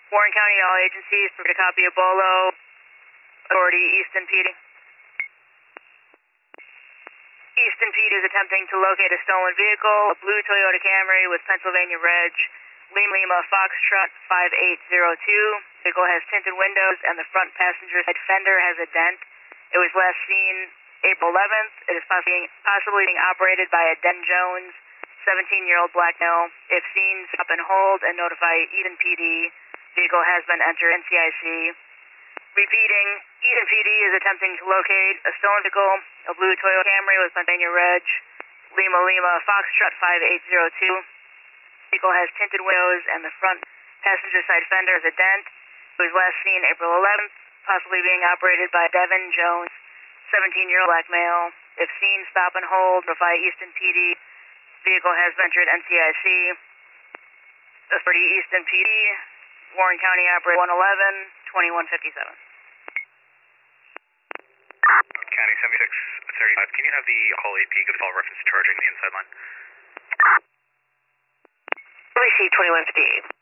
Warren County, all agencies, provide a copy of Bolo, authority Easton PD. Easton PD is attempting to locate a stolen vehicle, a blue Toyota Camry with Pennsylvania reg, Lima Foxtrot 5802. Vehicle has tinted windows and the front passenger side fender has a dent. It was last seen April 11th. It is possibly being operated by a Den Jones, 17-year-old black male. If seen, stop and hold and notify Eden PD. Vehicle has been entered NCIC. Repeating, Eden PD is attempting to locate a stolen vehicle, a blue Toyota Camry with Pennsylvania reg, Lima Foxtrot 5802. Vehicle has tinted windows and the front passenger side fender has a dent. It was last seen April 11th, possibly being operated by Devin Jones, 17-year-old black male. If seen, stop and hold, notify Easton PD. Vehicle has entered NCIC. Authority Easton PD, Warren County Operator 111-2157. County 7635, can you have the call AP give us all reference charging the inside line? RC 2158.